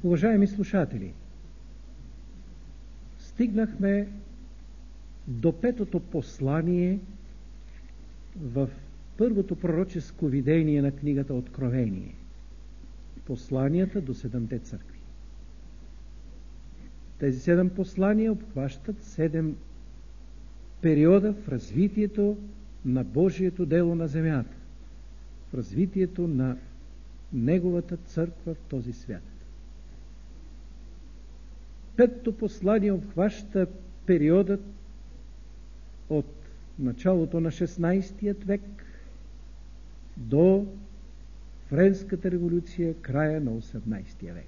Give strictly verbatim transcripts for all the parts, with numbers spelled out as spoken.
Уважаеми слушатели, стигнахме до петото послание в първото пророческо видение на книгата Откровение. Посланията до седемте църкви. Тези седем послания обхващат седем периода в развитието на Божието дело на земята, в развитието на Неговата църква в този свят. Петото послание обхваща периодът от началото на шестнайсети век до Френската революция, края на осемнайсети век.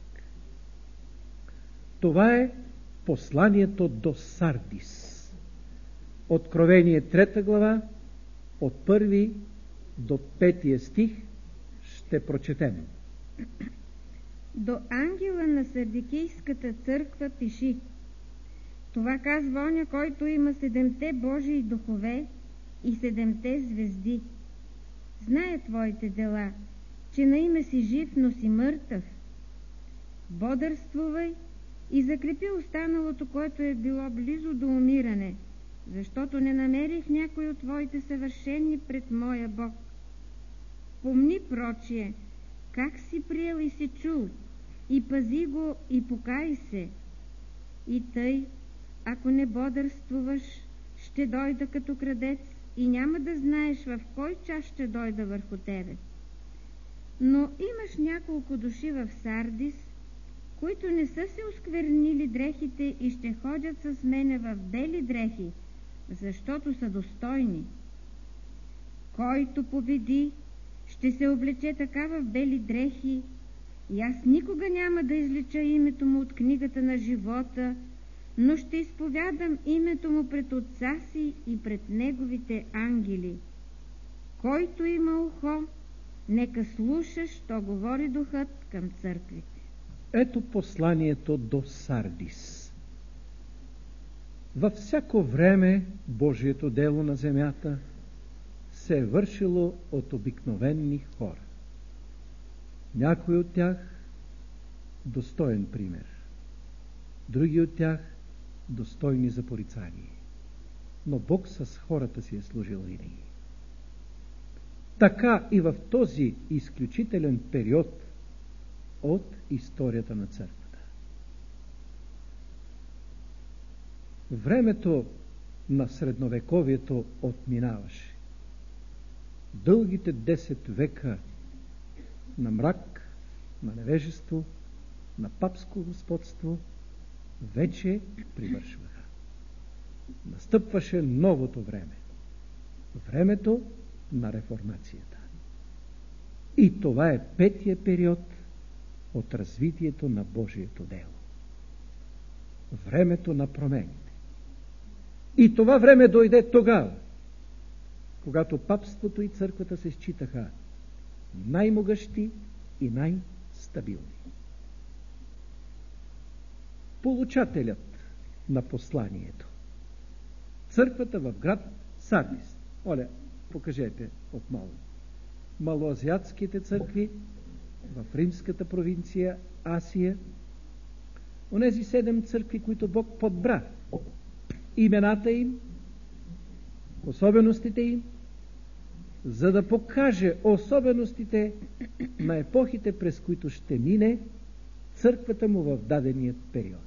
Това е посланието до Сардис. Откровение трета глава, от първи до петия стих ще прочетем. До ангела на Сардикийската църква пиши: това казва оня, който има седемте Божии духове и седемте звезди. Знае твоите дела, че на име си жив, но си мъртъв. Бодърствувай и закрепи останалото, което е било близо до умиране, защото не намерих някой от твоите съвършени пред моя Бог. Помни, прочие, как си приел и си чул, и пази го, и покай се. И тъй, ако не бодърствуваш, ще дойда като крадец и няма да знаеш в кой час ще дойда върху тебе. Но имаш няколко души в Сардис, които не са се осквернили дрехите и ще ходят с мене в бели дрехи, защото са достойни. Който победи, ще се облече така в бели дрехи, и аз никога няма да излича името му от книгата на живота, но ще изповядам името му пред Отца си и пред неговите ангели. Който има ухо, нека слуша, що говори Духът към църквите. Ето посланието до Сардис. Във всяко време Божието дело на земята се е вършило от обикновени хора. Някой от тях достоен пример, други от тях достойни за порицание. Но Бог с хората си е служил винаги. Така и в този изключителен период от историята на църквата. Времето на средновековието отминаваше. Дългите десет века на мрак, на невежество, на папско господство вече привършваха. Настъпваше новото време. Времето на реформацията. И това е петия период от развитието на Божието дело. Времето на промените. И това време дойде тогава, когато папството и църквата се считаха най-могъщи и най-стабилни. Получателят на посланието. Църквата в град Сардис. Оля, покажете отново. Малоазиатските църкви в римската провинция Асия. Онези седем църкви, които Бог подбра. Имената им, особеностите им, за да покаже особеностите на епохите, през които ще мине църквата му в даденият период.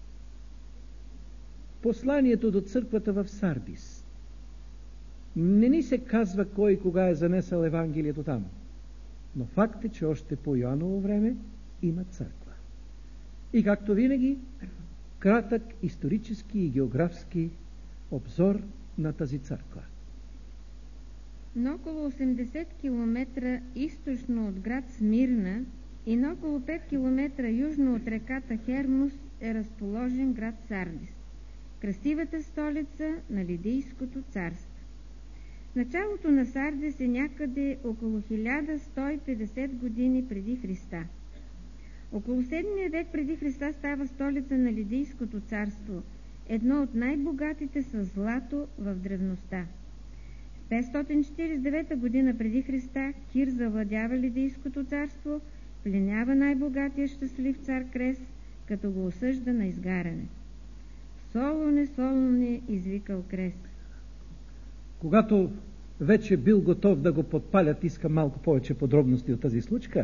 Посланието до църквата в Сардис. Не ни се казва кой и кога е занесъл Евангелието там, но факт е, че още по Йоаново време има църква. И както винаги, кратък исторически и географски обзор на тази църква. На около осемдесет километра източно от град Смирна и на около пет километра южно от реката Хермус е разположен град Сардис, красивата столица на Лидийското царство. Началото на Сардис е някъде около хиляда сто и петдесет години преди Христа. Около седмия век преди Христа става столица на Лидийското царство, едно от най-богатите с злато в древността. В петстотин четиридесет и девета година преди Христа Кир завладява Лидийското царство Пленява най-богатия щастлив цар Крес, като го осъжда на изгаряне. Солуне, Солуне, извикал Крес. Когато вече бил готов да го подпалят, иска малко повече подробности от тази случка.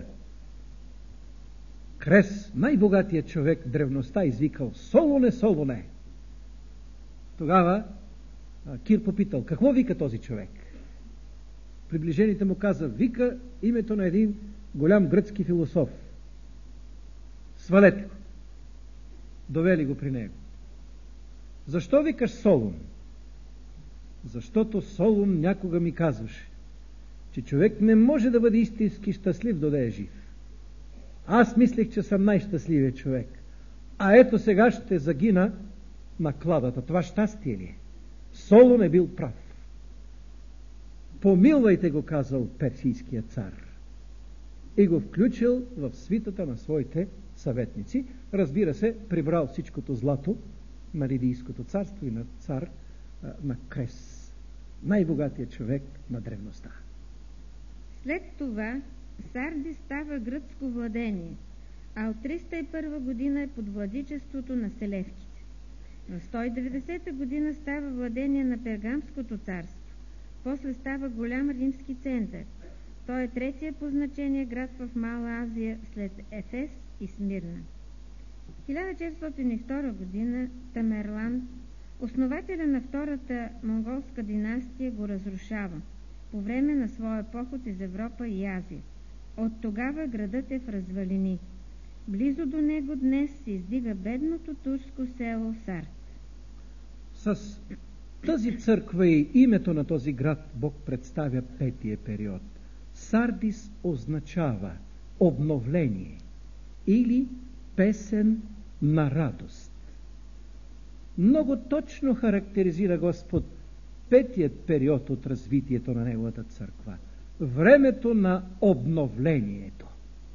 Крес, най-богатият човек в древността, извикал: Солуне, Солуне! Тогава Кир попитал: какво вика този човек? Приближените му каза: вика името на един голям гръцки философ. Свалете го. Довели го при него. Защо викаш Солун? Защото Солун някога ми казваше, че човек не може да бъде истински щастлив, до да е жив. Аз мислех, че съм най-щастливият човек. А ето сега ще загина на кладата. Това щастие ли е? Солун е бил прав. Помилвайте го, казал персийския цар. И го включил в свитата на своите съветници. Разбира се, прибрал всичкото злато на Лидийското царство и на цар на Крес, най-богатият човек на древността. След това Сардис става гръцко владение, а от триста и първа година е под владичеството на селевките. В сто и деветдесета година става владение на Пергамското царство, после става голям римски център. Той е третия по значение град в Мала Азия след Ефес и Смирна. В хиляда четиристотин и втора година Тамерлан, основателя на втората монголска династия, го разрушава по време на своя поход из Европа и Азия. От тогава градът е в развалини. Близо до него днес се издига бедното турско село Сард. С тази църква и името на този град Бог представя петия период. Сардис означава обновление или песен на радост. Много точно характеризира Господ петият период от развитието на Неговата църква. Времето на обновлението.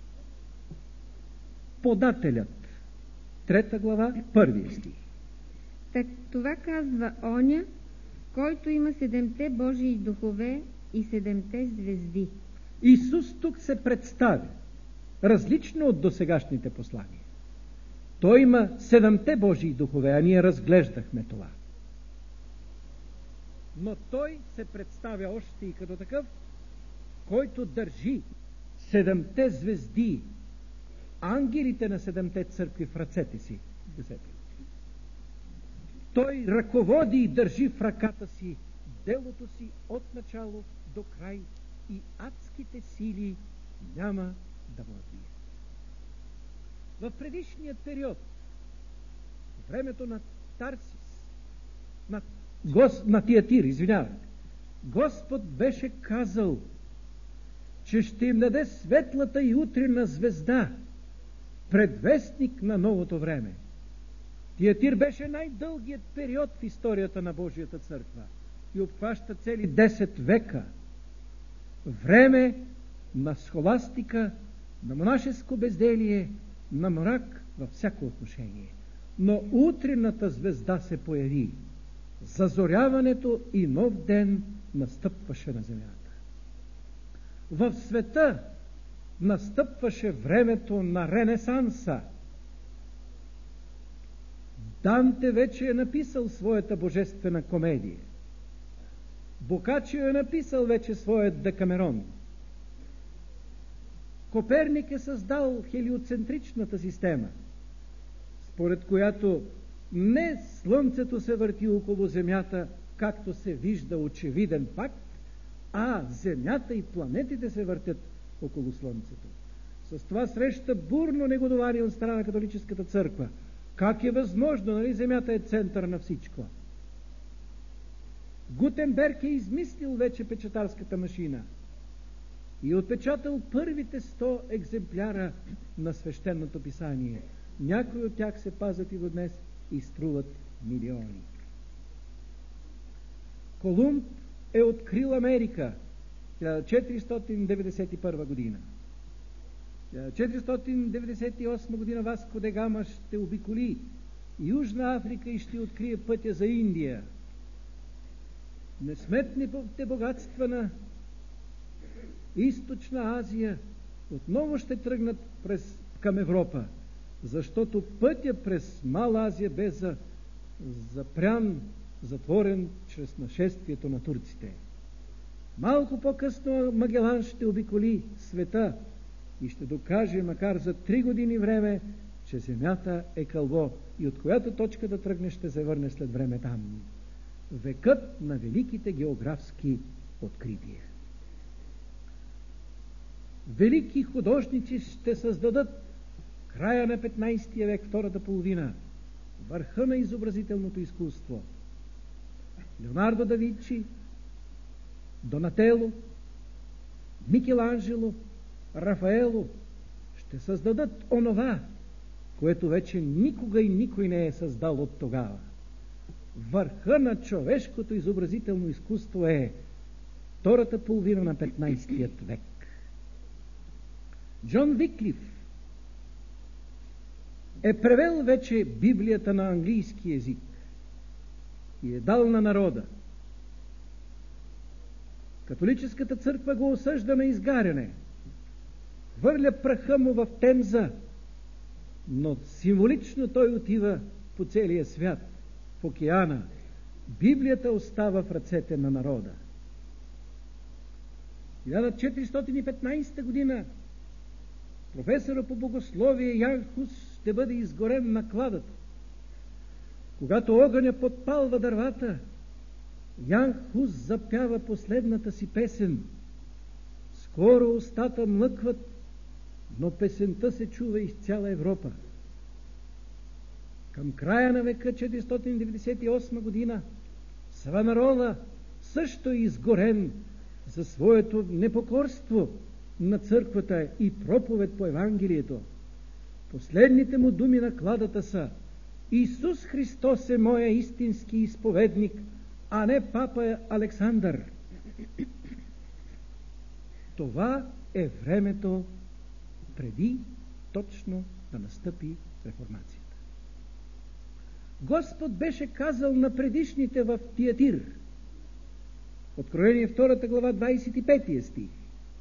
Подателят. Трета глава, първия стих. Так, това казва оня, който има седемте Божии духове и седемте звезди. Исус тук се представя различно от досегашните послания. Той има седемте Божии духове, а ние разглеждахме това. Но той се представя още и като такъв, който държи седемте звезди, ангелите на седемте църкви в ръцете си. Той ръководи и държи в ръката си делото си от начало до край и адските сили няма да му отбият. В предишният период, времето на Тарсис, на, Гос, на Тиатир, извинявай, Господ беше казал, че ще им даде светлата и утринна звезда, предвестник на новото време. Тиатир беше най-дългият период в историята на Божията църква и обхваща цели десет века. Време на схоластика, на монашеско безделие, на мрак във всяко отношение. Но утринната звезда се появи. Зазоряването и нов ден настъпваше на земята. В света настъпваше времето на Ренесанса. Данте вече е написал своята божествена комедия. Бокачио е написал вече своят Декамерон. Коперник е създал хелиоцентричната система, според която не Слънцето се върти около Земята, както се вижда очевиден факт, а Земята и планетите се въртят около Слънцето. С това среща бурно негодование от страна на католическата църква. Как е възможно, нали Земята е център на всичко? Гутенберг е измислил вече печатарската машина и отпечатал първите сто екземпляра на свещеното писание. Някои от тях се пазят и до днес и струват милиони. Колумб е открил Америка хиляда четиристотин деветдесет и първа година. хиляда четиристотин деветдесет и осма година Васко де Гама ще обиколи Южна Африка и ще открие пътя за Индия. Несметните богатства на Източна Азия отново ще тръгнат през, към Европа, защото пътя през Мала Азия бе за, запрян, затворен чрез нашествието на турците. Малко по-късно Магелан ще обиколи света и ще докаже, макар за три години време, че земята е кълбо и от която точка да тръгне ще се върне след време там. Векът на великите географски открития. Велики художници ще създадат края на петнайсети век, втората половина, върха на изобразителното изкуство. Леонардо да Винчи, Донатело, Микеланджело, Рафаело ще създадат онова, което вече никога и никой не е създал от тогава. Върха на човешкото изобразително изкуство е втората половина на петнайсети век. Джон Виклиф е превел вече Библията на английски език и е дал на народа. Католическата църква го осъжда на изгаряне, хвърля праха му в Темза, но символично той отива по целия свят, в океана. Библията остава в ръцете на народа. хиляда четиристотин и петнайсета година професора по богословие Ян Хус ще бъде изгорен на кладата. Когато огъня подпалва дървата, Ян Хус запява последната си песен. Скоро устата млъкват, но песента се чува из цяла Европа. Към края на века четиристотин деветдесет и осма година Савонарола също е изгорен за своето непокорство на църквата и проповед по Евангелието. Последните му думи на кладата са: Исус Христос е моя истински изповедник, а не папа Александър. Това е времето преди точно да настъпи реформацията. Господ беше казал на предишните в Тиатир, Откровение втората глава, двайсет и пети стих: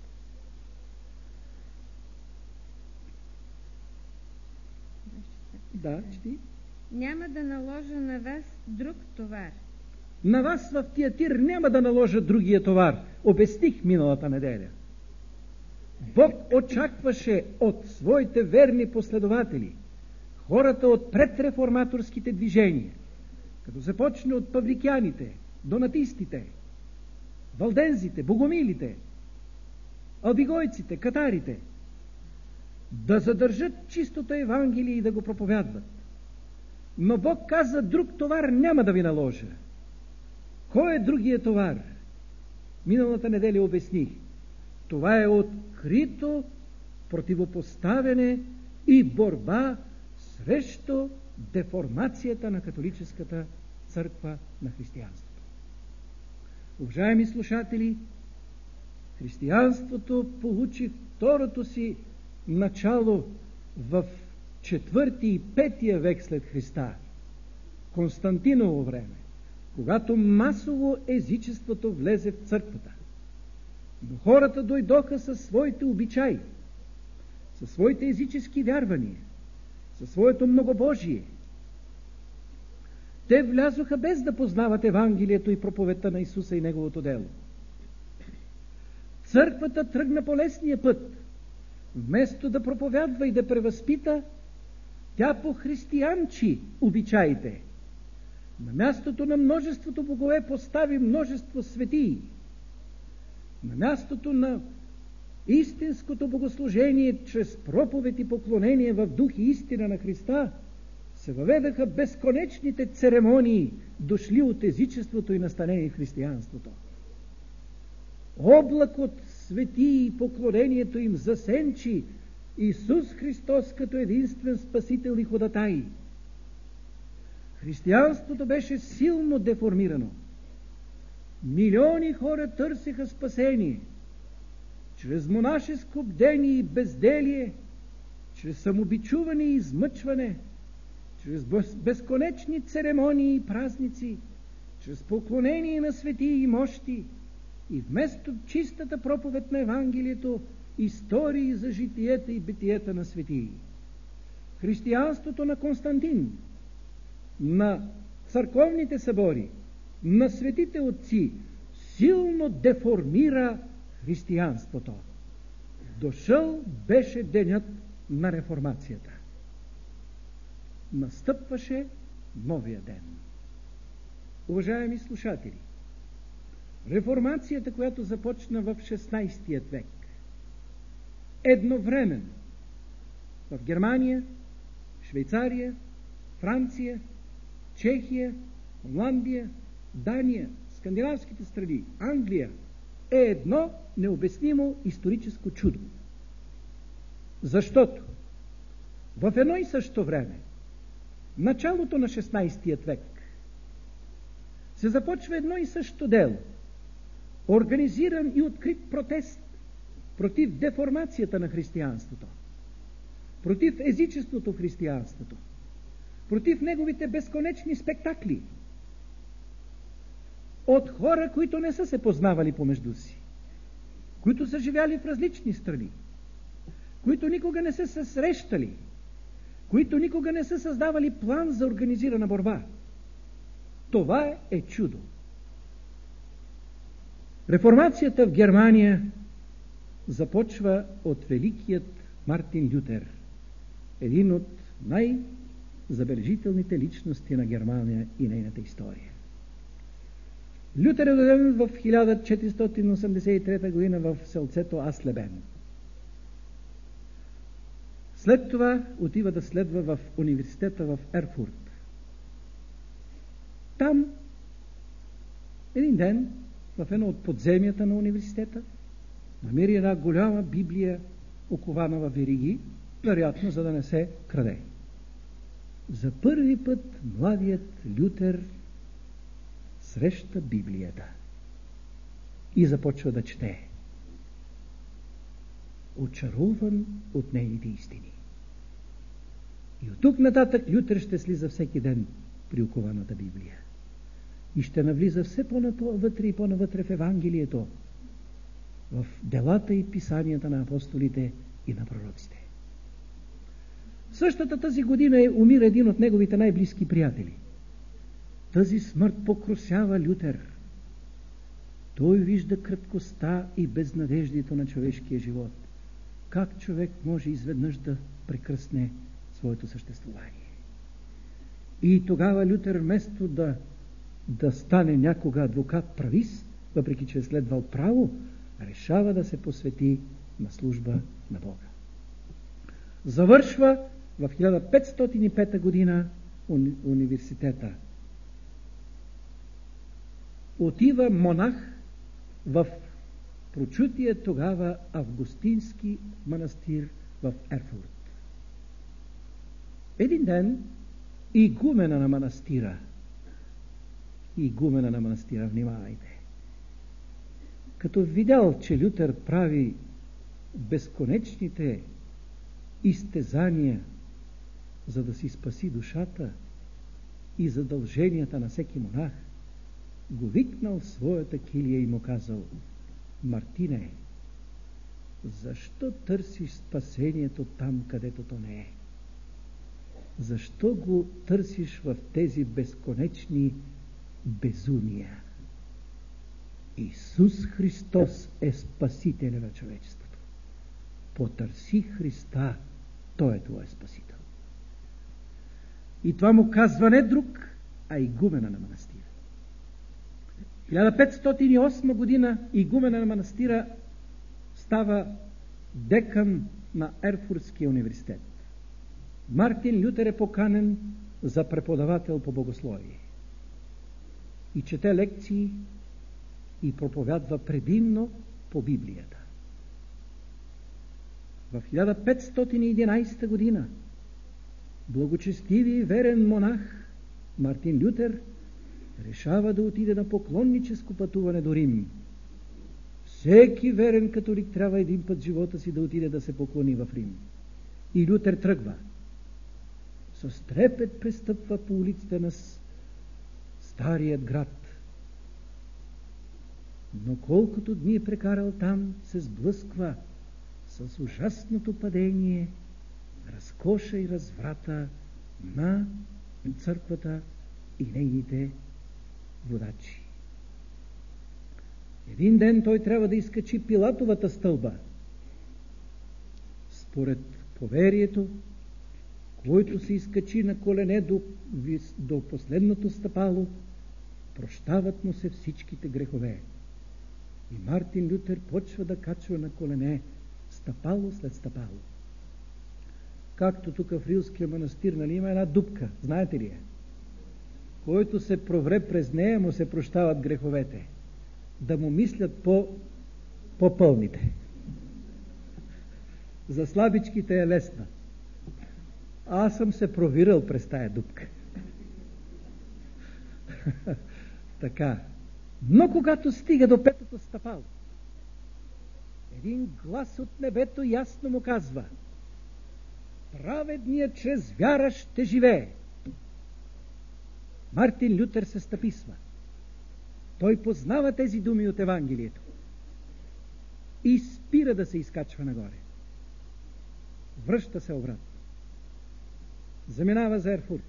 Да, чети. Няма да наложа на вас друг товар. На вас в Тиатир няма да наложа другия товар. Обясних миналата неделя. Бог очакваше от своите верни последователи, хората от предреформаторските движения, като започне от павликяните, донатистите, валдензите, богомилите, албигойците, катарите, да задържат чистото Евангелие и да го проповядват. Но Бог каза: друг товар няма да ви наложа. Кой е другия товар? Миналата неделя обясних. Това е открито противопоставяне и борба срещу деформацията на католическата църква на християнството. Уважаеми слушатели, християнството получи второто си начало в четвърти и петия век след Христа, Константиново време, когато масово езичеството влезе в църквата. Но хората дойдоха със своите обичаи, със своите езически вярвания, със своето многобожие. Те влязоха без да познават Евангелието и проповедта на Исуса и Неговото дело. Църквата тръгна по лесния път. Вместо да проповядва и да превъзпита, тя похристиянчи обичаите. На мястото на множеството богове постави множество светии. На мястото на истинското богослужение чрез проповед и поклонение в дух и истина на Христа се въведаха безконечните церемонии, дошли от езичеството и настанени в християнството. Облак от светии и поклонението им засенчи Исус Христос като единствен спасител и ходатай. Християнството беше силно деформирано. Милиони хора търсеха спасение чрез монашеско бдение и безделие, чрез самобичуване и измъчване, чрез безконечни церемонии и празници, чрез поклонение на светии и мощи. И вместо чистата проповед на Евангелието, истории за житиета и битиета на светии. Християнството на Константин, на църковните събори, на светите отци силно деформира християнството. Дошъл беше денят на реформацията. Настъпваше новия ден. Уважаеми слушатели, реформацията, която започна в шестнайсети век, едновременно в Германия, Швейцария, Франция, Чехия, Холандия, Дания, скандинавските страни, Англия, е едно необяснимо историческо чудо. Защото в едно и също време, началото на шестнайсети век, се започва едно и също дело. Организиран и открит протест против деформацията на християнството, против езичеството в християнството, против неговите безконечни спектакли, от хора, които не са се познавали помежду си, които са живяли в различни страни, които никога не са се срещали, които никога не са създавали план за организирана борба. Това е чудо. Реформацията в Германия започва от великият Мартин Лютер, един от най-забележителните личности на Германия и нейната история. Лютер е роден в хиляда четиристотин осемдесет и трета година в селцето Аслебен. След това отива да следва в университета в Ерфурт. Там един ден в едно от подземията на университета намери една голяма Библия, окована във вериги, вероятно за да не се краде. За първи път младият Лютер среща Библията и започва да чете, очарован от нейните истини. И от тук нататък Лютер ще слиза всеки ден при окованата Библия и ще навлиза все по-навътре и по-навътре в Евангелието, в делата и писанията на апостолите и на пророците. В същата тази година е умира един от неговите най-близки приятели. Тази смърт покрусява Лютер. Той вижда краткостта и безнадеждието на човешкия живот. Как човек може изведнъж да прекръсне своето съществувание? И тогава Лютер, вместо да, да стане някога адвокат-правист, въпреки че е следвал право, решава да се посвети на служба на Бога. Завършва в хиляда петстотин и пета година уни, университета. Отива монах в прочутия тогава августински манастир в Ерфурт. Един ден игумена на манастира, игумена на манастира, внимавайте, като видял, че Лютер прави безконечните изтезания, за да си спаси душата и задълженията на всеки монах, го викнал в своята килия и му казал: Мартине, защо търсиш спасението там, където то не е? Защо го търсиш в тези безконечни безумия? Исус Христос е спасителя на човечеството. Потърси Христа, Той е твой спасител. И това му казва не друг, а игумена на манастира. хиляда петстотин и осма година игумена на манастира става декан на Ерфуртския университет. Мартин Лютер е поканен за преподавател по богословие. И чете лекции и проповядва предимно по Библията. В хиляда петстотин и единадесета година благочестиви и верен монах Мартин Лютер решава да отиде на поклонническо пътуване до Рим. Всеки верен католик трябва един път в живота си да отиде да се поклони в Рим. И Лютер тръгва. С трепет престъпва по улиците на старият град. Но колкото дни е прекарал там, се сблъсква с ужасното падение, разкоша и разврата на църквата и нейните водачи. Един ден той трябва да изкачи Пилатовата стълба. Според поверието, който се изкачи на колене до, до последното стъпало, прощават му се всичките грехове. И Мартин Лютер почва да качва на колене стъпало след стъпало. Както тук в Рилския манастир, нали, има една дупка, знаете ли е? Който се провре през нея, му се прощават греховете. Да му мислят по, по-пълните. За слабичките е лесна. Аз съм се провирал през тая дупка. Така. Но когато стига до петото стъпало, един глас от небето ясно му казва: праведният чрез вяра ще живее. Мартин Лютер се стъписва. Той познава тези думи от Евангелието и спира да се изкачва нагоре. Връща се обратно. Заминава за Ерфурт.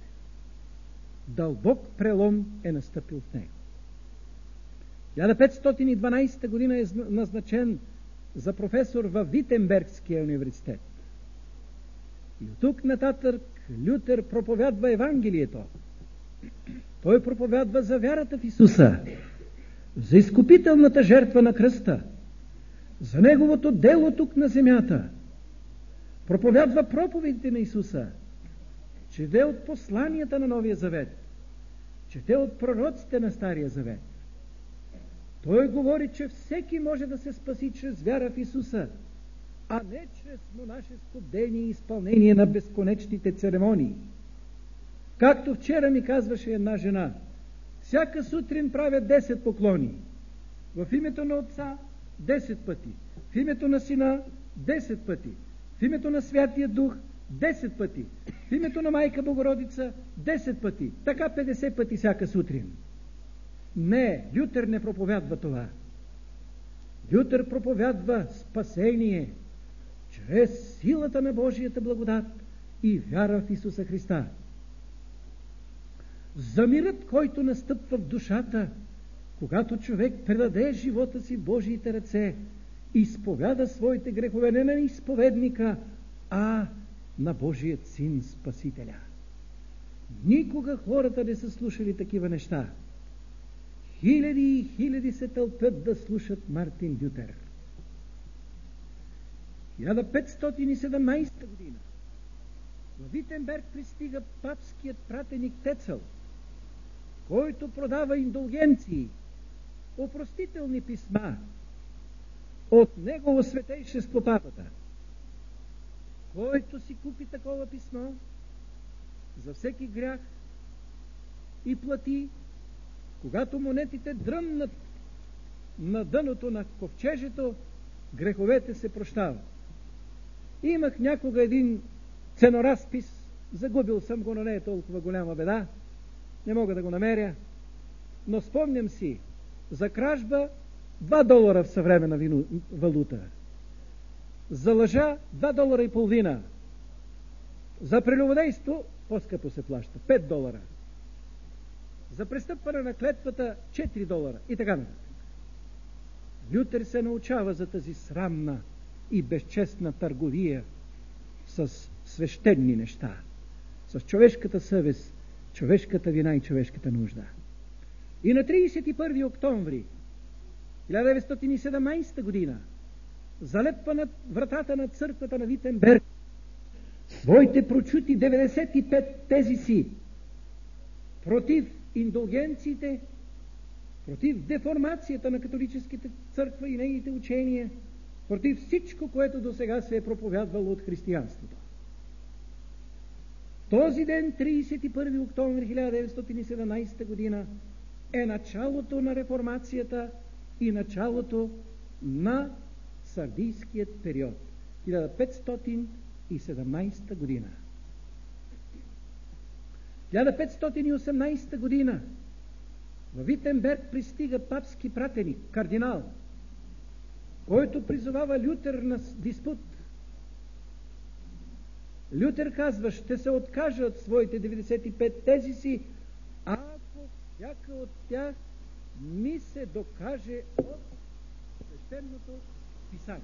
Дълбок прелом е настъпил в него. хиляда петстотин и дванадесета година е назначен за професор във Витенбергския университет. И от тук нататък Лютер проповядва Евангелието. Той проповядва за вярата в Исуса, за изкупителната жертва на кръста, за неговото дело тук на земята. Проповядва проповедите на Исуса, чете от посланията на Новия Завет, чете от пророците на Стария Завет. Той говори, че всеки може да се спаси чрез вяра в Исуса, а не чрез монашеско бдение и изпълнение на безконечните церемонии. Както вчера ми казваше една жена, всяка сутрин правя десет поклони. В името на Отца десет пъти, в името на Сина десет пъти, в името на Святия Дух десет пъти, в името на Майка Богородица десет пъти, така петдесет пъти всяка сутрин. Не, Лютер не проповядва това. Лютер проповядва спасение чрез силата на Божията благодат и вяра в Исуса Христа. За мирът, който настъпва в душата, когато човек предаде живота си в Божиите ръце и изповяда своите грехове не на изповедника, а на Божият Син Спасителя. Никога хората не са слушали такива неща. Хиляди и хиляди се тълпят да слушат Мартин Лютер. хиляда петстотин и седемнадесета година в Витенберг пристига папският пратеник Тецел, който продава индулгенции, опростителни писма от негово светейшество папата. Който си купи такова писмо за всеки грях и плати, когато монетите дръмнат на дъното на ковчежето, греховете се прощават. Имах някога един ценоразпис, загубил съм го, но не е толкова голяма беда, не мога да го намеря, но спомням си за кражба два долара в съвременна вину, валута, за лъжа два долара и половина, за прелюбодейство по-скъпо се плаща пет долара, за престъпване на клетвата четири долара и така нататък. Лютер се научава за тази срамна и безчестна търговия с свещени неща, с човешката съвест, човешката вина и човешката нужда. И на тридесет и първи октомври хиляда деветстотин и седемнадесета година залепва над вратата на църквата на Витенберг своите прочути деветдесет и пет тези си против индулгенциите, против деформацията на католическата църква и нейните учения, против всичко, което до сега се е проповядвало от християнството. Този ден, тридесет и първи октомври хиляда деветстотин и седемнадесета година, е началото на реформацията и началото на сардийският период. хиляда петстотин и седемнадесета година. хиляда петстотин и осемнадесета година в Витенберг пристига папски пратеник, кардинал, който призовава Лютер на диспут. Лютер казва: ще се откажа от своите деветдесет и пет тези си, ако всяка от тях ми се докаже от свещеното писание.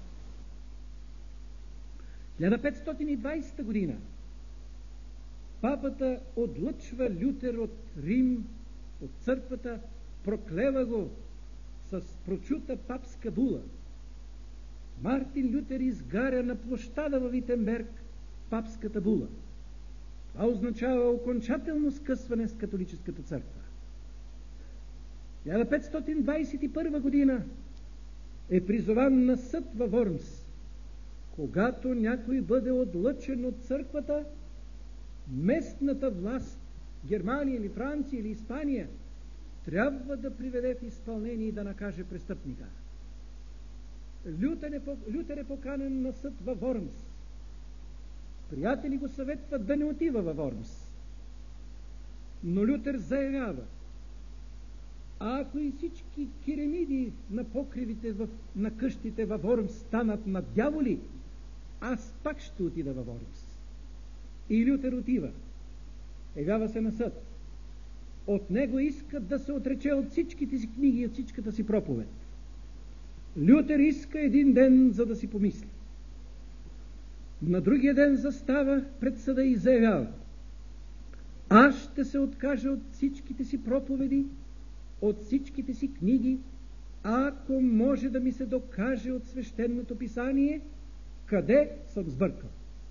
хиляда петстотин и двадесета година папата отлъчва Лютер от Рим, от църквата, проклева го с прочута папска була. Мартин Лютер изгаря на площада във Витенберг папската була. Това означава окончателно скъсване с католическата църква. хиляда петстотин двадесет и първа година е призован на съд във Вормс. Когато някой бъде отлъчен от църквата, местната власт, Германия или Франция или Испания, трябва да приведе в изпълнение и да накаже престъпника. Лютер е, Лютер е поканен на съд във Вормс. Приятели го съветват да не отива във Вормс. Но Лютер заявява: а ако и всички керемиди на покривите в, на къщите във Вормс станат на дяволи, аз пак ще отида във Вормс. И Лютер отива. Явява се на съд. От него искат да се отрече от всичките си книги и от всичката си проповед. Лютер иска един ден, за да си помисли. На другия ден застава пред съда и заявява: аз ще се откажа от всичките си проповеди, от всичките си книги, ако може да ми се докаже от свещеното писание къде съм сбъркал.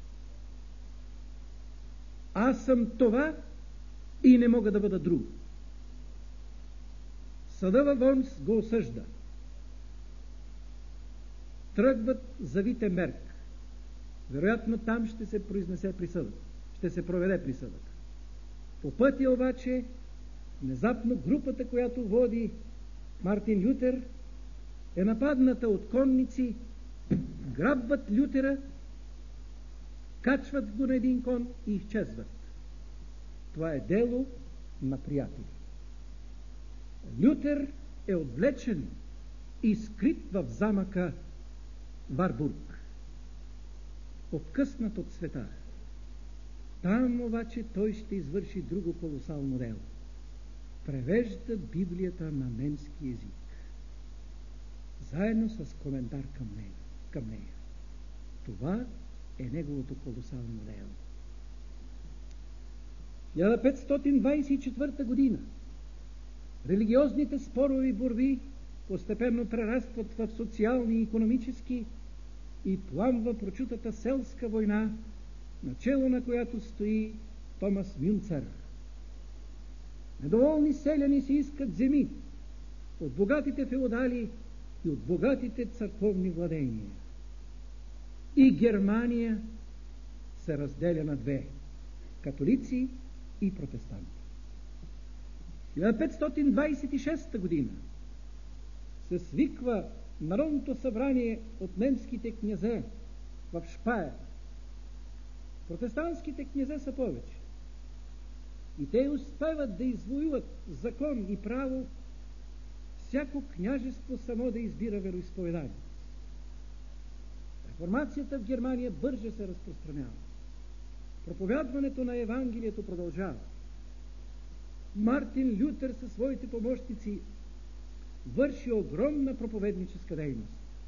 Аз съм това и не мога да бъда друго. Съда във Вормс го осъжда. Тръгват за Витенберг. Вероятно там ще се произнесе присъдата. Ще се проведе присъдата. По пътя обаче, внезапно групата, която води Мартин Лютер, е нападната от конници, грабват Лютера, качват го на един кон и изчезват. Това е дело на приятели. Лютер е отвлечен и скрит в замъка Варбург, откъснат от света. Там обаче той ще извърши друго колосално дело. Превежда Библията на немски език, заедно с коментар към нея. Към нея. Това е неговото колосално дело. хиляда петстотин двадесет и четвърта година религиозните спорови борби постепенно прерастват в социални и икономически и пламва прочутата селска война, начело на която стои Томас Мюнцер. Недоволни селяни си искат земи от богатите феодали и от богатите църковни владения. И Германия се разделя на две – католици и протестанти. хиляда петстотин двадесет и шеста година се свиква Народното събрание от немските князе в Шпайер. Протестантските князе са повече. И те успеват да извоюват закон и право всяко княжество само да избира вероизповедание. Реформацията в Германия бързо се разпространява. Проповядването на Евангелието продължава. Мартин Лютер със своите помощници върши огромна проповедническа дейност.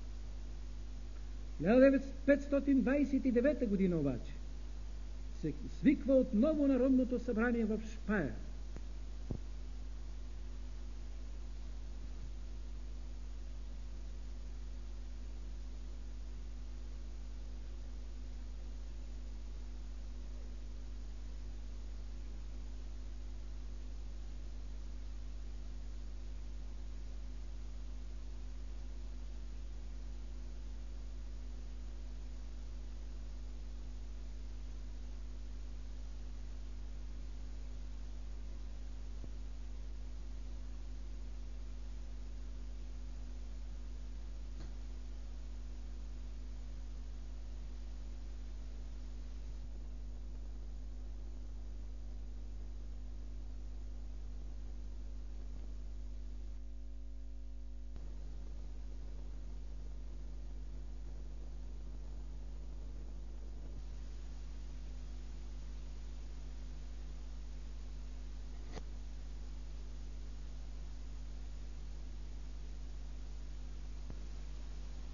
хиляда петстотин двадесет и девета година обаче се свиква отново Народното събрание в Шпайер.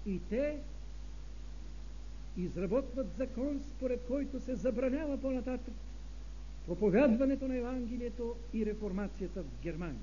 И те изработват закон, според който се забранява по-нататък проповядването на Евангелието и реформацията в Германия.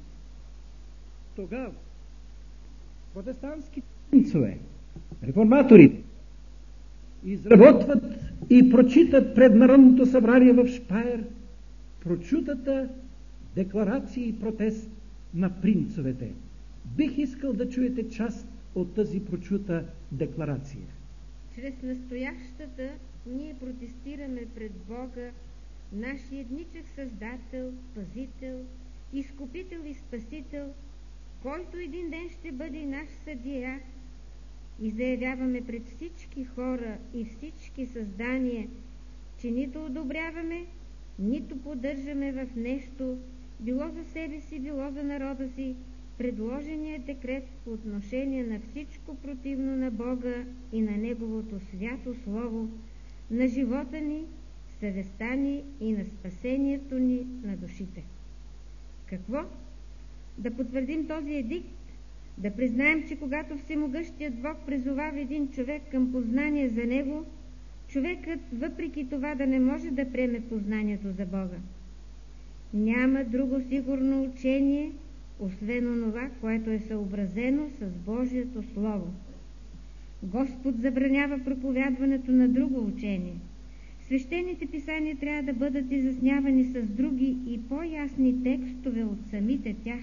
Тогава протестантски принцове, реформаторите, изработват и прочитат пред Народното събрание в Шпайер прочутата декларация и протест на принцовете. Бих искал да чуете част от тази прочута декларация. Чрез настоящата ние протестираме пред Бога, нашия едничък Създател, Пазител, Изкупител и Спасител, който един ден ще бъде и наш съдия, и заявяваме пред всички хора и всички създания, че нито одобряваме, нито поддържаме в нещо, било за себе си, било за народа си, предложения декрет по отношение на всичко противно на Бога и на Неговото свято Слово, на живота ни, съвестта ни и на спасението ни на душите. Какво? Да потвърдим този едикт, да признаем, че когато Всемогъщият Бог призовава един човек към познание за Него, човекът въпреки това да не може да приеме познанието за Бога. Няма друго сигурно учение, освен онова, което е съобразено с Божието Слово. Господ забранява проповядването на друго учение. Свещените писания трябва да бъдат изяснявани с други и по-ясни текстове от самите тях.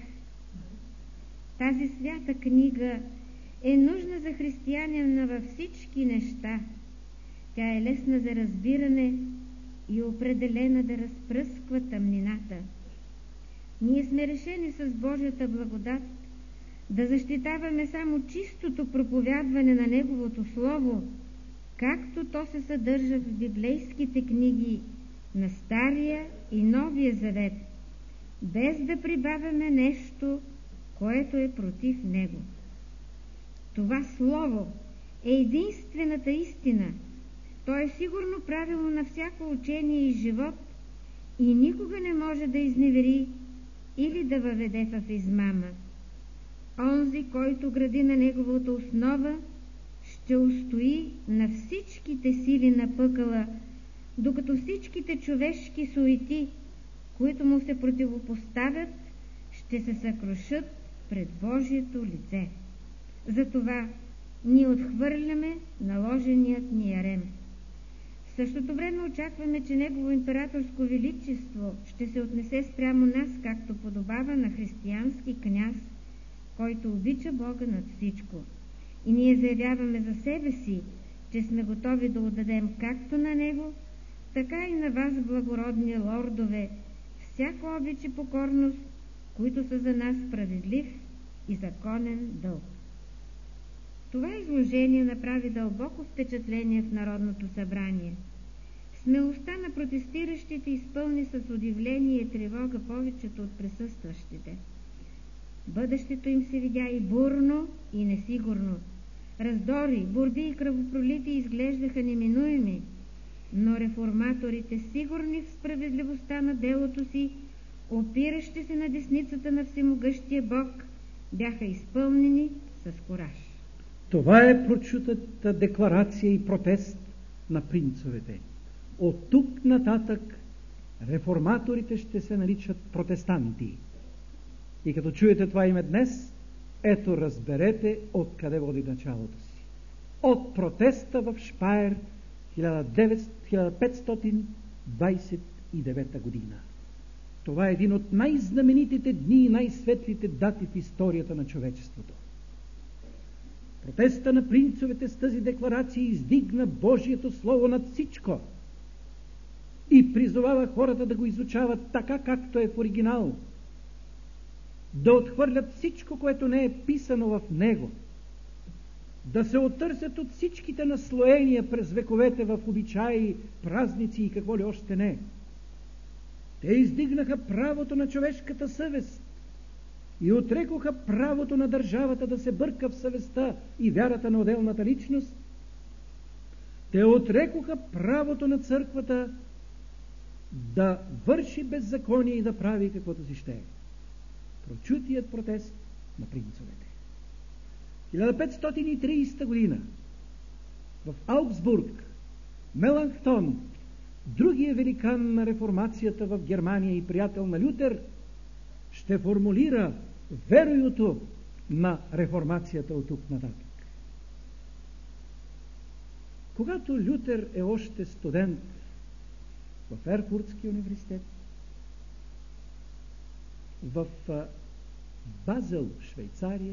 Тази свята книга е нужна за християнина във всички неща. Тя е лесна за разбиране и определена да разпръсква тъмнината. Ние сме решени с Божията благодат да защитаваме само чистото проповядване на Неговото Слово, както то се съдържа в библейските книги на Стария и Новия Завет, без да прибавяме нещо, което е против него. Това Слово е единствената истина. То е сигурно правило на всяко учение и живот и никога не може да изневери или да въведе в измама. Онзи, който гради на неговата основа, ще устои на всичките сили на пъкъла, докато всичките човешки суети, които му се противопоставят, ще се съкрушат пред Божието лице. Затова ние отхвърляме наложеният ни ярем. В същото време очакваме, че Негово императорско величество ще се отнесе спрямо нас, както подобава на християнски княз, който обича Бога над всичко. И ние заявяваме за себе си, че сме готови да отдадем както на Него, така и на вас, благородни лордове, всяко обич и покорност, които са за нас справедлив и законен дълг. Това изложение направи дълбоко впечатление в Народното събрание. Смелостта на протестиращите изпълни с удивление и тревога повечето от присъстващите. Бъдещето им се видя и бурно, и несигурно. Раздори, борби и кръвопролития изглеждаха неминуеми, но реформаторите, сигурни в справедливостта на делото си, опиращи се на десницата на Всемогъщия Бог, бяха изпълнени с кураж. Това е прочутата декларация и протест на принцовете. От тук нататък реформаторите ще се наричат протестанти. И като чуете това име днес, ето разберете откъде води началото си. От протеста в Шпайер хиляда петстотин двадесет и девета година. Това е един от най-знаменитите дни и най-светлите дати в историята на човечеството. Протеста на принцовете с тази декларация издигна Божието Слово над всичко и призовава хората да го изучават така, както е в оригинал, да отхвърлят всичко, което не е писано в него, да се отърсят от всичките наслоения през вековете в обичаи, празници и какво ли още не. Те издигнаха правото на човешката съвест и отрекоха правото на държавата да се бърка в съвестта и вярата на отделната личност. Те отрекоха правото на църквата да върши беззаконие и да прави каквото си ще. Прочутият протест на принцовете. хиляда петстотин и тридесета година в Аугсбург Меланхтон, другия великан на реформацията в Германия и приятел на Лютер, ще формулира веруюто на реформацията от тук нататък. Когато Лютер е още студент в Ерфуртския университет, в Базел, Швейцария,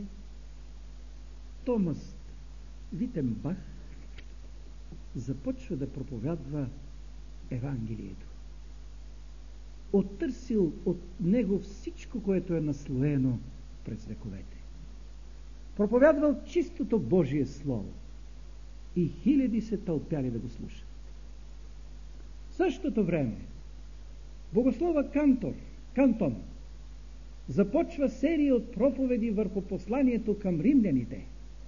Томас Витенбах започва да проповядва Евангелието. Оттърсил от него всичко, което е наслоено през вековете. Проповядвал чистото Божие Слово и хиляди се тълпяли да го слушат. В същото време богослова Кантор, Кантон започва серия от проповеди върху посланието към римляните.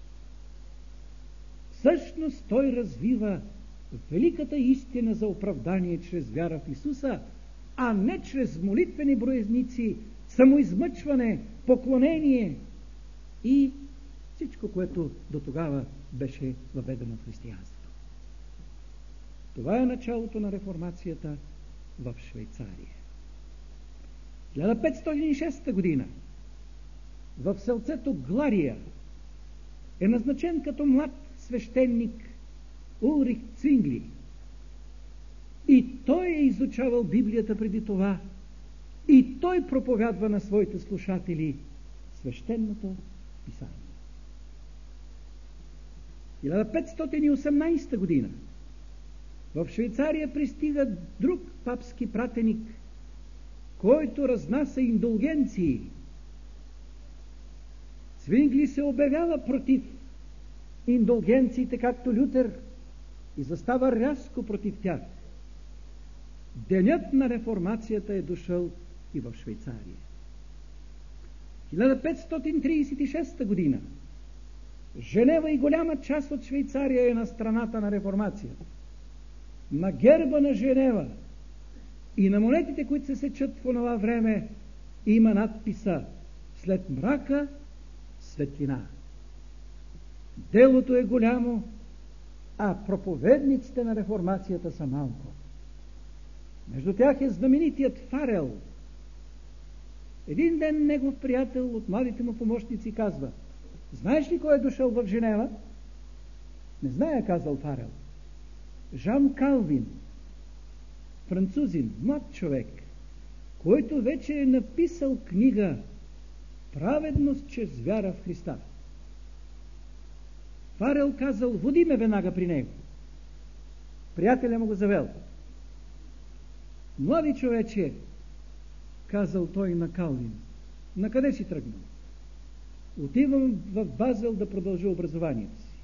Всъщност той развива великата истина за оправдание чрез вяра в Исуса, а не чрез молитвени броязници, самоизмъчване, поклонение и всичко, което до тогава беше въведено в християнството. Това е началото на реформацията в Швейцария. хиляда петстотин и шеста година в селцето Глария е назначен като млад свещеник Улрих Цвингли. И той е изучавал Библията преди това. И той проповядва на своите слушатели свещеното писание. хиляда петстотин и осемнадесета година в Швейцария пристига друг папски пратеник, който разнася индулгенции. Цвингли се обявява против индулгенциите, както Лютер, и застава рязко против тях. Денят на реформацията е дошъл и в Швейцария. хиляда петстотин тридесет и шеста година Женева и голяма част от Швейцария е на страната на реформацията. На герба на Женева и на монетите, които се сечат в онова време, има надписа: след мрака светлина. Делото е голямо, а проповедниците на реформацията са малко. Между тях е знаменитият Фарел. Един ден негов приятел от младите му помощници казва: знаеш ли кой е дошъл в Женева? Не зная, казал Фарел. Жан Калвин, французин, млад човек, който вече е написал книга "Праведност чрез вяра в Христа". Фарел казал: води ме веднага при него. Приятеля му го завел. Млади човече, казал той на Калвин, на къде си тръгнал? Отивам в Базел да продължа образованието си.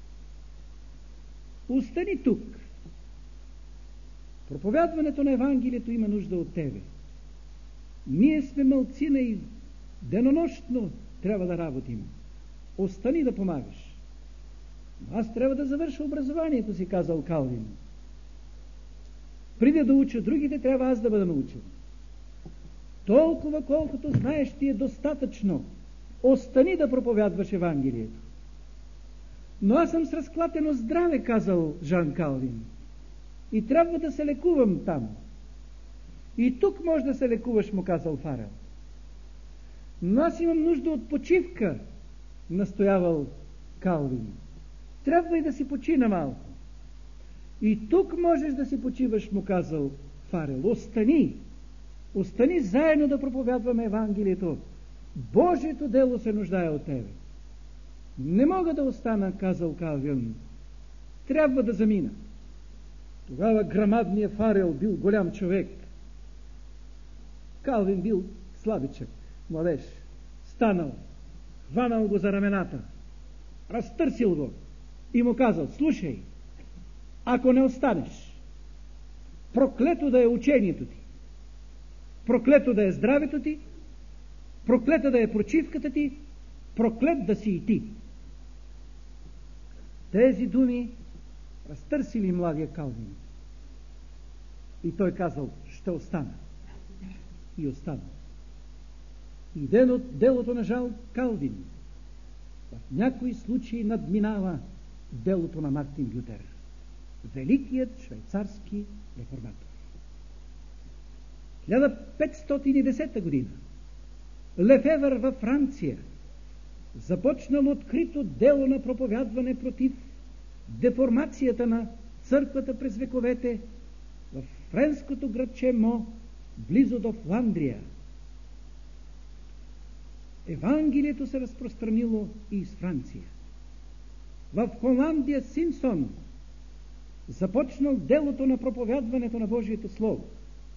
Остани тук. Проповядването на Евангелието има нужда от тебе. Ние сме малцина и денонощно трябва да работим. Остани да помагаш. Аз трябва да завърша образованието си, казал Калвин. Преди да уча другите, трябва аз да бъда научен. Толкова, колкото знаеш, ти е достатъчно. Остани да проповядваш Евангелието. Но аз съм с разклатено здраве, казал Жан Калвин. И трябва да се лекувам там. И тук може да се лекуваш, му казал Фарел. Но аз имам нужда от почивка, настоявал Калвин. Трябва и да си почина малко. И тук можеш да си почиваш, му казал Фарел. Остани. Остани заедно да проповядваме Евангелието. Божието дело се нуждае от тебе. Не мога да остана, казал Калвин. Трябва да замина. Тогава грамадният Фарел бил голям човек. Калвин бил слабичък, младеж. Станал, хванал го за рамената, разтърсил го и му казал: слушай, ако не останеш, проклето да е учението ти, проклето да е здравето ти, проклета да е почивката ти, проклет да си и ти. Тези думи разтърсили младия Калвин. И той казал: ще остана. И остана. И делото на Жан Калвин в някои случаи надминава делото на Мартин Лютер, великият швейцарски реформатор. хиляда петстотин и десета година Лефевър във Франция започнал открито дело на проповядване против деформацията на църквата през вековете в френското градче Мо, близо до Фландрия. Евангелието се разпространило и из Франция. В Холандия Симпсон започнал делото на проповядването на Божието Слово.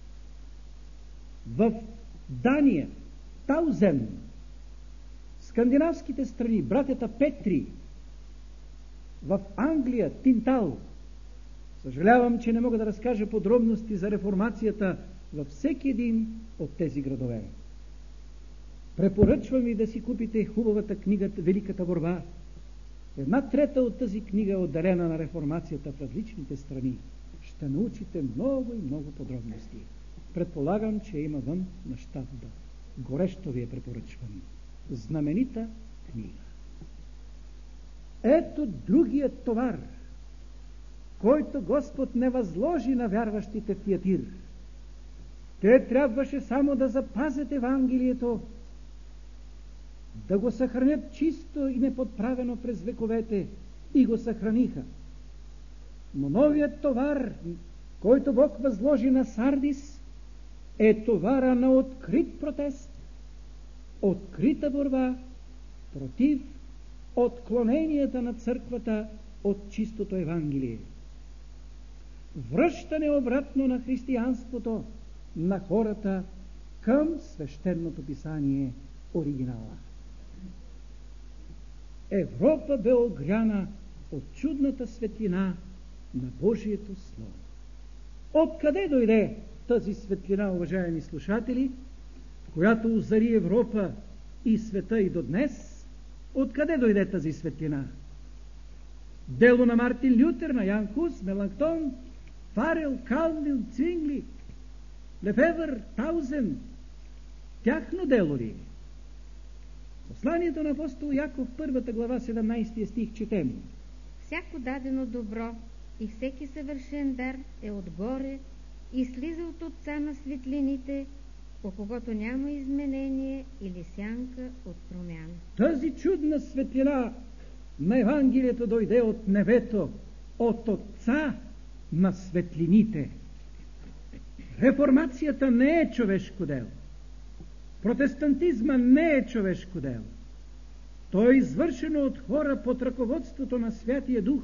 В Дания Таузен, скандинавските страни, братята Петри, в Англия Тинтал. Съжалявам, че не мога да разкажа подробности за реформацията във всеки един от тези градове. Препоръчвам ви да си купите хубавата книга Великата борба. Една трета от тази книга е отделена на реформацията в различните страни. Ще научите много и много подробности. Предполагам, че има вън на щатба. Горещо ви я препоръчвам. Знаменита книга. Ето другият товар, който Господ не възложи на вярващите в Тиатир. Те трябваше само да запазят Евангелието, да го съхранят чисто и неподправено през вековете, и го съхраниха. Но новият товар, който Бог възложи на Сардис, е товара на открит протест, открита борба против отклоненията на църквата от чистото Евангелие. Връщане обратно на християнството на хората към свещеното писание, оригинала. Европа бе огряна от чудната светлина на Божието Слово. Откъде дойде тази светлина, уважаеми слушатели, която озари Европа и света и до днес? Откъде дойде тази светлина? Дело на Мартин Лютер, на Ян Хус, Меланхтон, Фарел, Калвин, Цвингли, Лефевър, Таузен. Тяхно дело ли? Посланието на апостол Яков, първата глава, седемнайсети стих, четем. Всяко дадено добро и всеки съвършен дар е отгоре и слиза от Отца на светлините, по когото няма изменение или сянка от промяна. Тази чудна светлина на Евангелието дойде от небето, от Отца на светлините. Реформацията не е човешко дело. Протестантизма не е човешко дело. То е извършено от хора под ръководството на Святия Дух.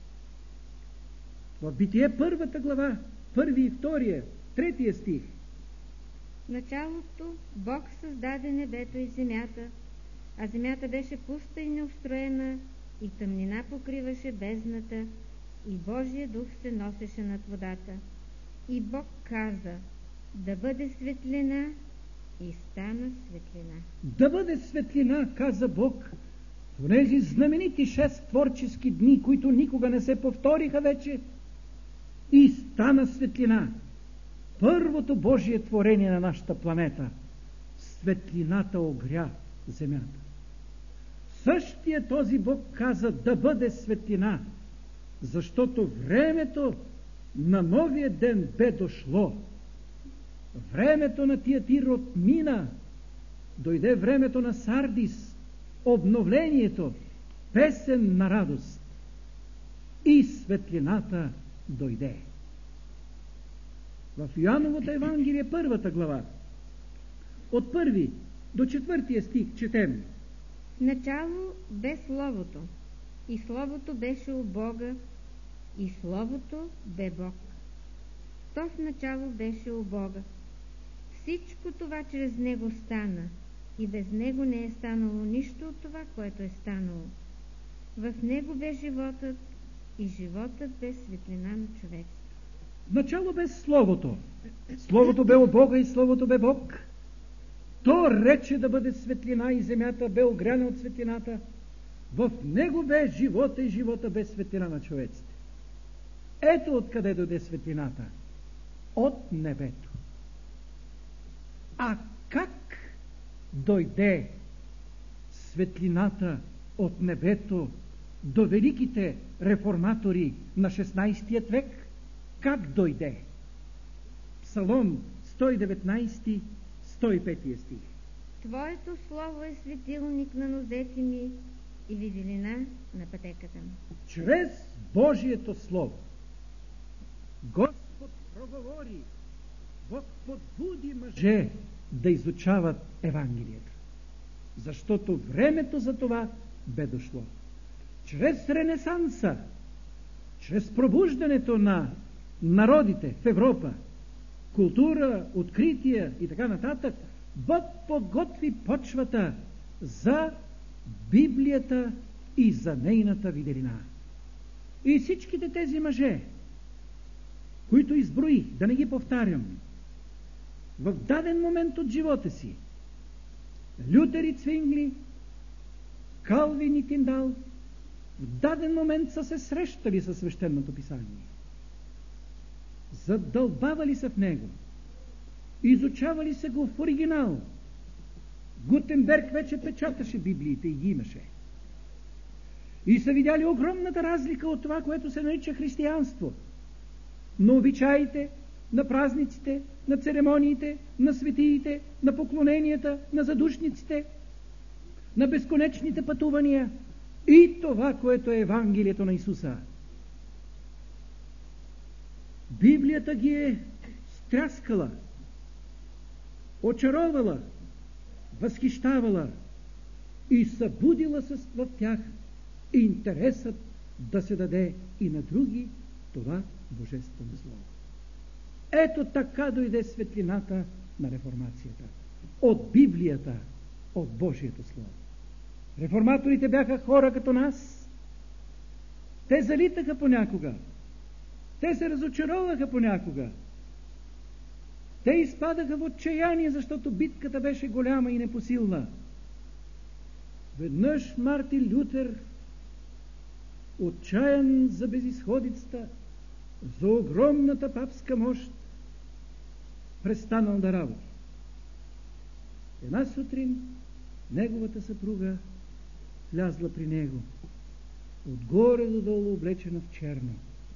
В Битие първата глава, първи и втория, третия стих. В началото Бог създаде небето и земята, а земята беше пуста и неустроена, и тъмнина покриваше бездната, и Божия дух се носеше над водата. И Бог каза: да бъде светлина, и стана светлина. Да бъде светлина, каза Бог, в тези знаменити шест творчески дни, които никога не се повториха вече, и стана светлина. Първото Божие творение на нашата планета. Светлината огря земята. Същия този Бог каза да бъде светлина, защото времето на новия ден бе дошло. Времето на Тиатир отмина. Дойде времето на Сардис, обновлението, песен на радост. И светлината дойде. В Йоановото Евангелие, първата глава, от първи до четвъртия стих четем. В начало бе Словото, и Словото беше у Бога, и Словото бе Бог. То в начало беше у Бога. Всичко това чрез Него стана, и без Него не е станало нищо от това, което е станало. В Него бе животът, и животът бе светлина на човек. В начало бе Словото. Словото бе от Бога и Словото бе Бог. То рече да бъде светлина и земята бе огряна от светлината. В Него бе живота и живота бе светлина на човеците. Ето откъде дойде светлината. От небето. А как дойде светлината от небето до великите реформатори на шестнайсети век, как дойде? Псалом сто и деветнайсети, сто и пети стих. Твоето слово е светилник на нозете ми и виделина на пътеката ми. Чрез Божието Слово Господ проговори, Бог подбуди мъже да изучават Евангелието. Защото времето за това бе дошло. Чрез Ренесанса, чрез пробуждането на народите в Европа, култура, открития и така нататък, Бог подготви почвата за Библията и за нейната виделина. И всичките тези мъже, които изброих, да не ги повтарям, в даден момент от живота си, Лютер и Цвингли, Калвин и Тиндал, в даден момент са се срещали със свещеното писание. Задълбавали се в него. Изучавали се го в оригинал. Гутенберг вече печаташе Библиите и ги имаше. И са видяли огромната разлика от това, което се нарича християнство. На обичаите, на празниците, на церемониите, на светиите, на поклоненията, на задушниците, на безконечните пътувания и това, което е Евангелието на Исуса. Библията ги е стряскала, очаровала, възхищавала и събудила в тях интересът да се даде и на други това божествено слово. Ето така дойде светлината на реформацията. От Библията, от Божието слово. Реформаторите бяха хора като нас. Те залитаха понякога. Те се разочароваха понякога. Те изпадаха в отчаяние, защото битката беше голяма и непосилна. Веднъж Мартин Лютер, отчаян за безизходицата, за огромната папска мощ, престанал да работи. Една сутрин неговата съпруга влязла при него, отгоре додолу облечена в черно.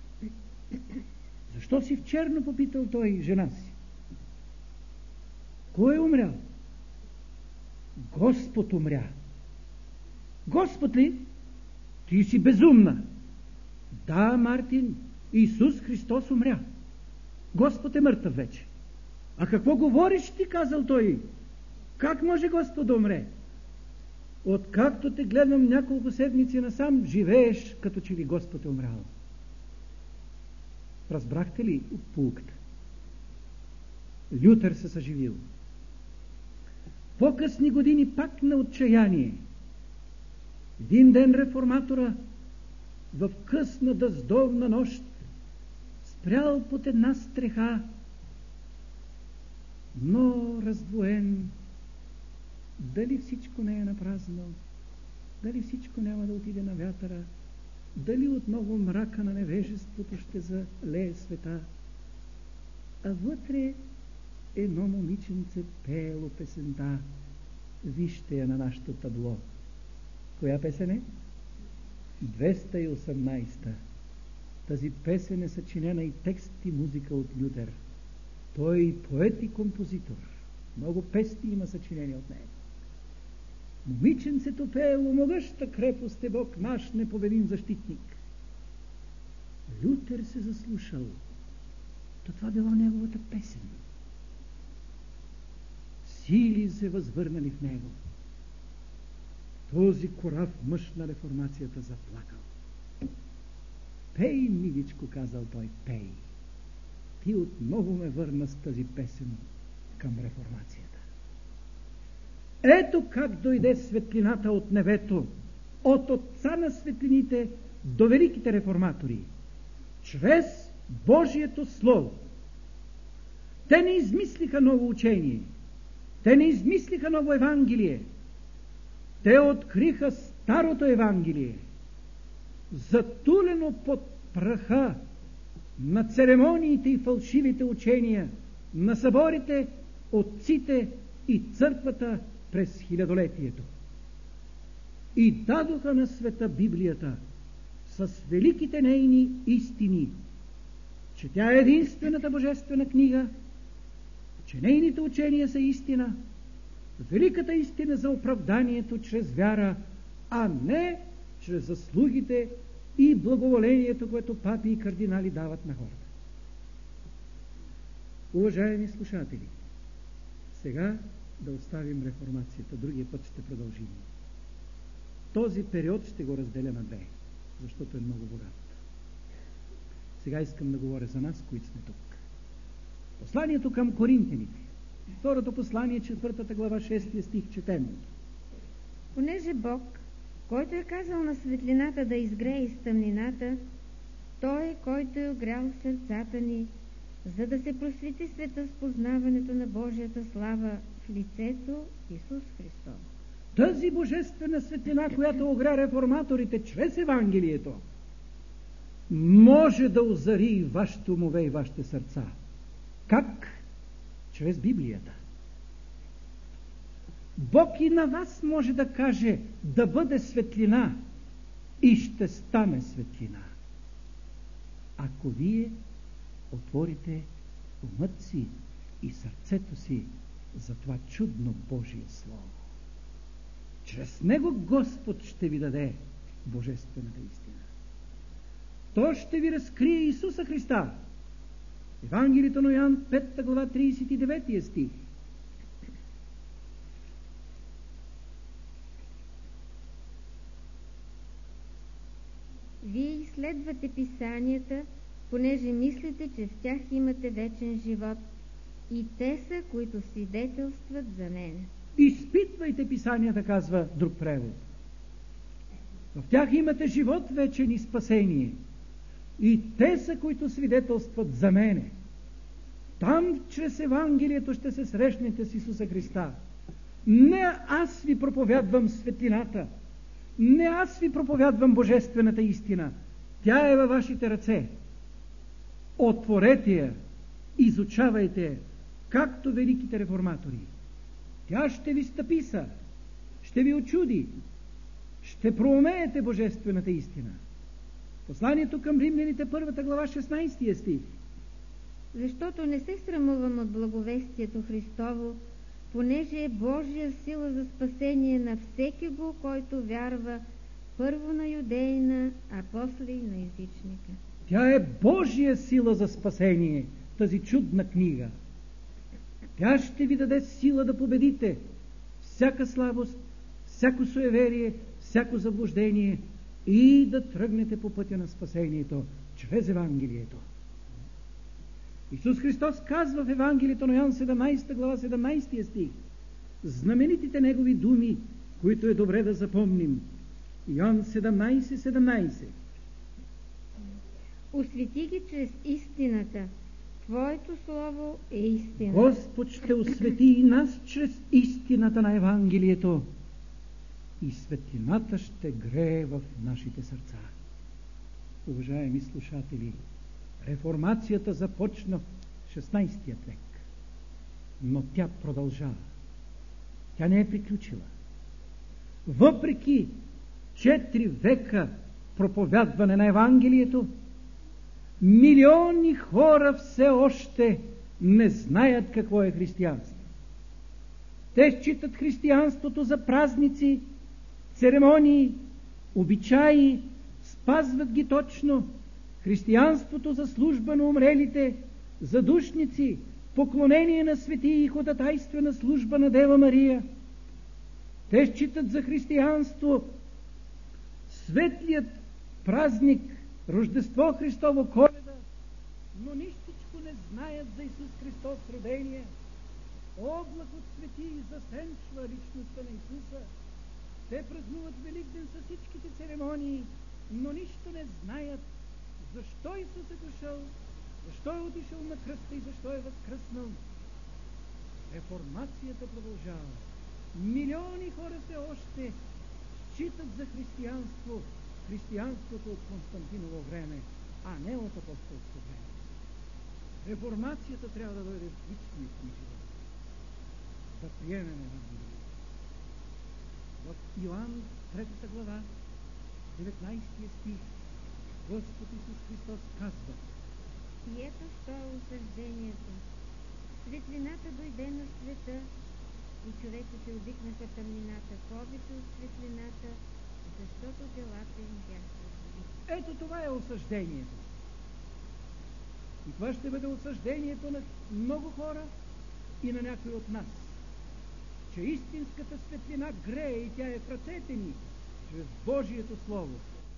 Защо си в черно, попитал той жена си. Кой е умрял? Господ умря. Господ ли? Ти си безумна. Да, Мартин, Исус Христос умря. Господ е мъртъв вече. А какво говориш ти, казал той? Как може Господ да умре? Откакто те гледам няколко седмици насам, живееш като че ли Господ е умрял. Разбрахте ли поуката? Лютер се съживил. По-късни години пак на отчаяние. Един ден реформатора в късна дъздовна нощ спрял под една стреха, но раздвоен. Дали всичко не е напразно? Дали всичко няма да отиде на вятъра? Дали отново мрака на невежеството ще залее света? А вътре едно момиченце пеело песента. Вижте я на нашето табло. Коя песен е? двеста и осемнайсета. Тази песен е съчинена и текст и музика от Лютер. Той е и поет и композитор. Много песни има съчинени от него. Момиченцето пеело, могъща крепост е Бог наш, непобедим защитник. Лютер се заслушал. То това била неговата песен. Сили се възвърнали в него. Този корав мъж на реформацията заплакал. Пей, миличко, казал той, пей. Ти отново ме върна с тази песен към реформацията. Ето как дойде светлината от небето, от отца на светлините до великите реформатори, чрез Божието Слово. Те не измислиха ново учение, те не измислиха ново Евангелие, те откриха старото Евангелие, затулено под праха на церемониите и фалшивите учения, на съборите, отците и църквата през хилядолетието. и дадоха на света Библията с великите нейни истини, че тя е единствената божествена книга, че нейните учения са истина, великата истина за оправданието чрез вяра, а не чрез заслугите и благоволението, което папи и кардинали дават на хората. Уважаеми слушатели, сега да оставим реформацията, другия път ще продължим. Този период ще го разделя на две, защото е много богат. Сега искам да говоря за нас, които сме тук. Посланието към Коринтяните. Второто послание, четвъртата глава, шестия стих, четем. Понеже Бог, който е казал на светлината да изгрее из тъмнината, Той е, който е огрял сърцата ни, за да се просвети света с познаването на Божията слава в лицето Исус Христос. Тази божествена светлина, която огря реформаторите чрез Евангелието, може да озари вашите умове и вашите сърца. Как? Чрез Библията. Бог и на вас може да каже да бъде светлина и ще стане светлина. Ако вие отворите умът си и сърцето си за това чудно Божие Слово. Чрез него Господ ще ви даде божествената истина. То ще ви разкрие Исуса Христа. Евангелието на Йоан, пета глава, тридесет и девети стих. Вие изследвате писанията, понеже мислите, че в тях имате вечен живот, и те са, които свидетелстват за мене. Изпитвайте писанията, казва друг превод. В тях имате живот вечен и спасение. И те са, които свидетелстват за мене. Там, чрез Евангелието, ще се срещнете с Исуса Христа. Не аз ви проповядвам светлината. Не аз ви проповядвам божествената истина. Тя е във вашите ръце. Отворете я, изучавайте я, както великите реформатори. Тя ще ви стъписа, ще ви очуди, ще проумеете божествената истина. Посланието към римляните, първата глава, шестнайсти стих. Защото не се срамувам от благовестието Христово, понеже е Божия сила за спасение на всеки го, който вярва, първо на юдеина, а после и на езичника. Тя е Божия сила за спасение, тази чудна книга. Тя ще ви даде сила да победите всяка слабост, всяко суеверие, всяко заблуждение и да тръгнете по пътя на спасението чрез Евангелието. Исус Христос казва в Евангелието на Йоан, седемнайсета глава, седемнайсти стих, знаменитите Негови думи, които е добре да запомним. Йоан седемнайсет, седемнайсет. Освети ги чрез истината. Твоето слово е истина. Господ ще освети и нас чрез истината на Евангелието. И светлината ще грее в нашите сърца. Уважаеми слушатели, реформацията започна в шестнайсти век, но тя продължава. Тя не е приключила. Въпреки четири века проповядване на Евангелието, милиони хора все още не знаят какво е християнство. Те считат християнството за празници, церемонии, обичаи, спазват ги точно. Християнството за служба на умрелите, за душници, поклонение на свети и ходатайствена служба на Дева Мария. Те считат за християнство светлият празник, Рождество Христово, Коледа, но нищичко не знаят за Исус Христос родение. Облак от свети засенчва личността на Исуса. Те празнуват Великден с всичките церемонии, но нищо не знаят защо Исус е дошъл, защо е отишъл на кръста и защо е възкръснал. Реформацията продължава. Милиони хора все още считат за християнство християнството от Константиново време, а не от апостолско време. Реформацията трябва да бъде в личния ни живот. Да приемем Евангелието. В Йоан трета глава, деветнайсети стих, Господ Исус Христос казва: И ето що е осъждението. Светлината дойде на света и човеците обикнаха тъмнината повече от светлината, защото делата им бяха зли. Ето това е осъждението. И това ще бъде осъждението на много хора и на някой от нас. Че истинската светлина грее и тя е в ръцете ни, чрез Божието Слово.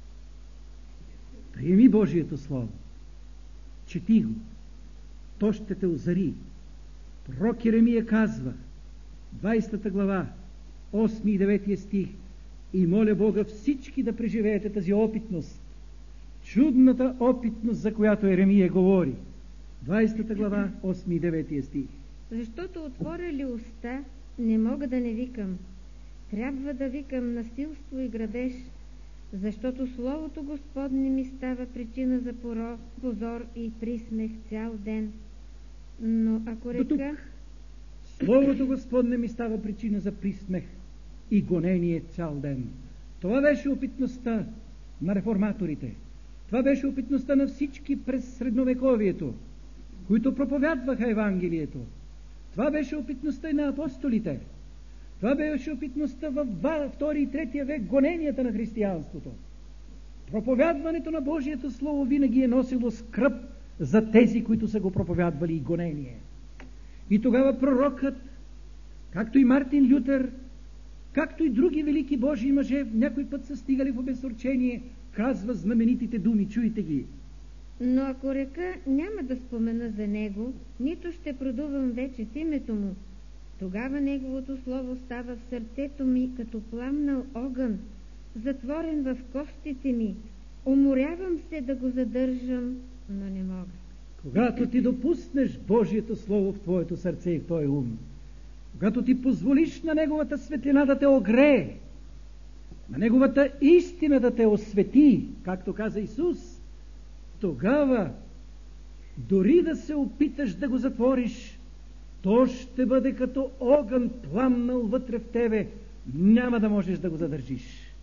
Приеми Божието Слово. Чети го. То ще те озари. Пророк Еремия казва, двайсета глава, осми и девети стих: и моля Бога всички да преживеете тази опитност. Чудната опитност, за която Еремия говори. двайсета глава, осми и девети стих. Защото отворя ли уста, не мога да не викам. Трябва да викам насилство и грабеж, защото Словото Господне ми става причина за поро, позор и присмех цял ден. Но ако река... Словото Господне ми става причина за присмех и гонение цял ден. Това беше опитността на реформаторите. Това беше опитността на всички през средновековието, които проповядваха Евангелието. Това беше опитността и на апостолите. Това беше опитността във втори и третия век, гоненията на християнството. Проповядването на Божието Слово винаги е носило скръб за тези, които са го проповядвали, и гонение. И тогава пророкът, както и Мартин Лютер, както и други велики Божии мъже, някой път са стигали в обезсърчение, казва знаменитите думи, чуйте ги. Но ако река, няма да спомена за него, нито ще продувам вече в името му, тогава неговото слово става в сърцето ми като пламнал огън, затворен в костите ми. Уморявам се да го задържам, но не мога. Когато ти допуснеш Божието Слово в твоето сърце и в твой ум, когато ти позволиш на Неговата светлина да те огрее, на Неговата истина да те освети, както каза Исус, тогава, дори да се опиташ да го затвориш, то ще бъде като огън пламнал вътре в тебе, няма да можеш да го задържиш.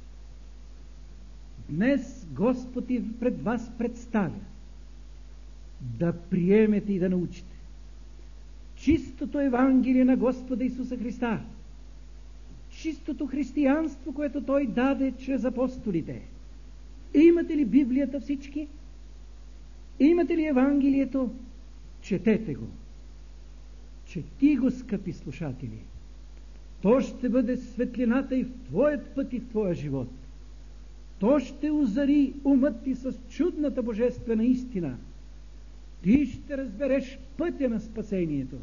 Днес Господ и пред вас представя да приемете и да научите чистото Евангелие на Господа Исуса Христа, чистото християнство, което Той даде чрез апостолите. Имате ли Библията всички? Имате ли Евангелието? Четете го. Чети го, скъпи слушатели. То ще бъде светлината и в твоят път и в твоя живот. То ще озари умът ти с чудната божествена истина. Ти ще разбереш пътя на спасението.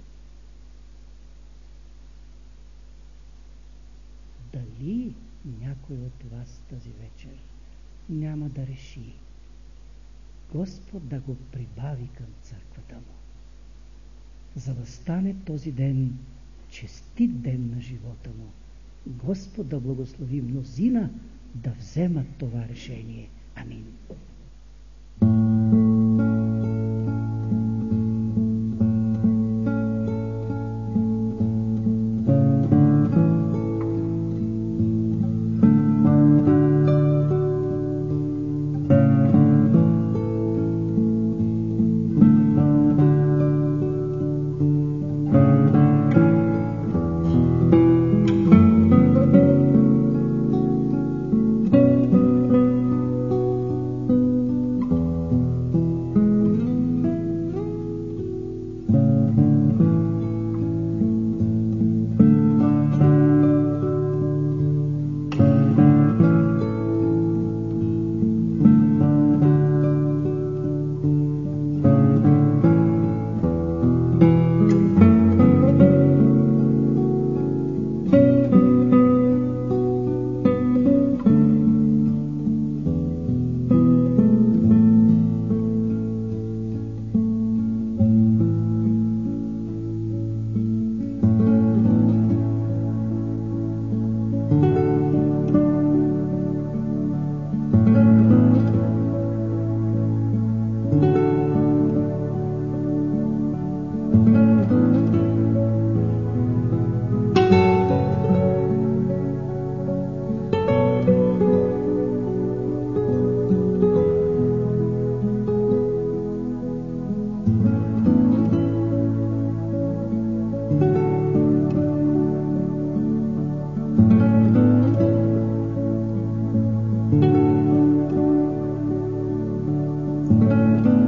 Дали някой от вас тази вечер няма да реши Господ да го прибави към църквата му, за да стане този ден честит ден на живота му? Господ да благослови мнозина да вземат това решение. Амин. Thank you.